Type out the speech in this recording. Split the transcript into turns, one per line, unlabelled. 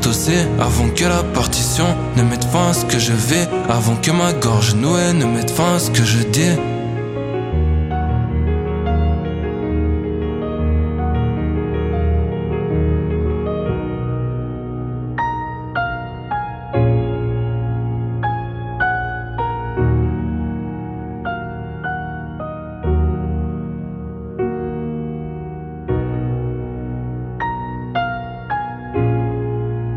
s'endosser avant que la partition ne mette fin à ce que je vais, avant que ma gorge nouée ne mette fin à ce que je dis.